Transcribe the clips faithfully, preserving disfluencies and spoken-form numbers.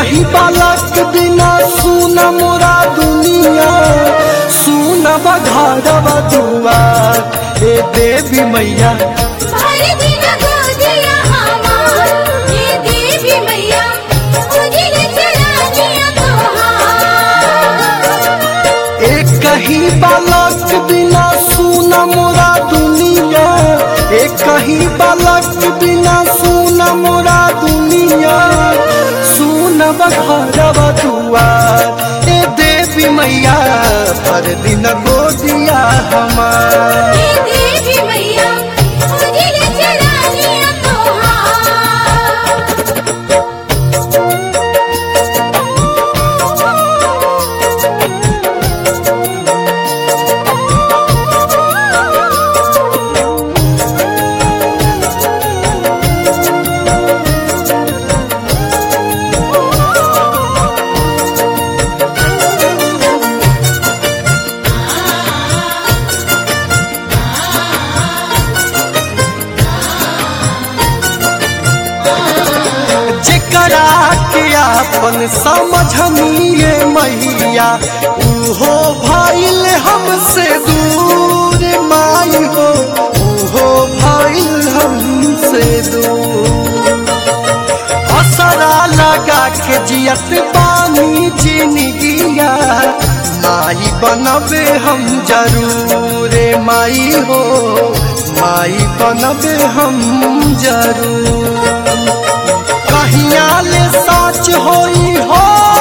कहीं बालक बिना सुन मोरा दुनिया, सुन बघारवा दुआर। ए देवी मैया कहीं बालक बिना सुन मोरा दुनिया, एक कहीं बालक बिना सुन मोरा दुनिया, सुन बघारवा दुआर। ए देवी मैया हर दिन गोदिया हमार। अपन समझनिए मैया उहो भइल हमसे दूर, माई हो उहो भइल हमसे दूर। असरा लगा के जियत पानी जिंदगिया, माई बनबे हम जरूर। माई हो माई बनबे हम जरूर। कहिया ले साच होई हो,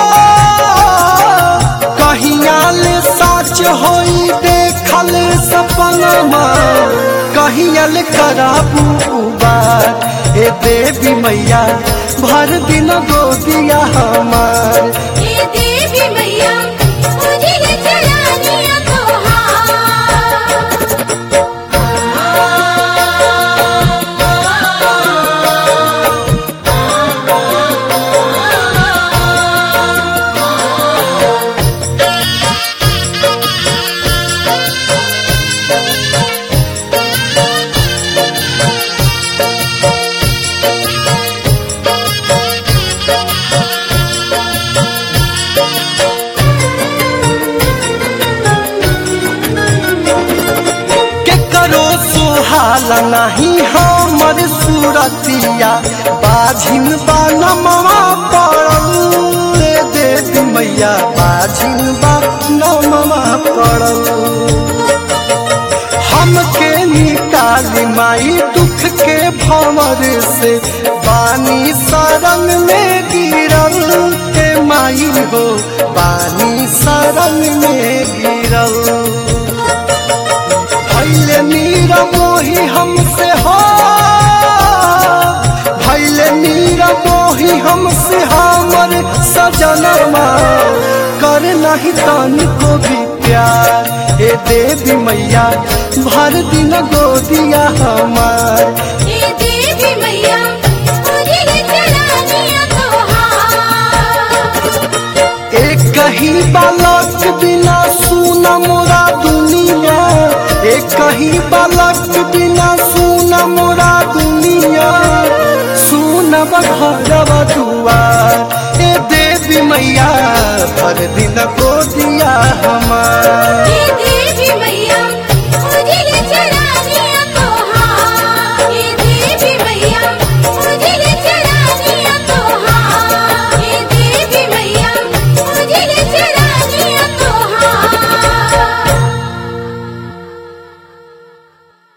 कहिया ले साच होई देखल सपनमा, कहिया ले कराबू बार। ए देवी मैया भर दिन गोदिया हमार। ए देवी मैया मुझे चलानिया हाला नहीं हमर सूरतिया, बाझिन बानमवा पड़ल। ए देवी मैया बाझिन बानमवा पड़ल। हमके निकाली माई दुख के भंवर से, बानी शरण में गिरल। ए माई हो बानी शरण में गिरल। भैले मीरा मोही हमसे हो, भैले मीरा मोही हमसे हमर सजनमा, कर नहीं तनिको भी प्यार। ए देवी मैया भर दिन गोदिया हमार। ए देवी मैया मुझे चलानिया एक कहीं बालक बिना सुन मोरा दुनिया, एक कहीं बालक बिना सुन मोरा दुनिया, सुन बघारवा दुआर। ए देवी मैया हर दिन गोदिया हमार।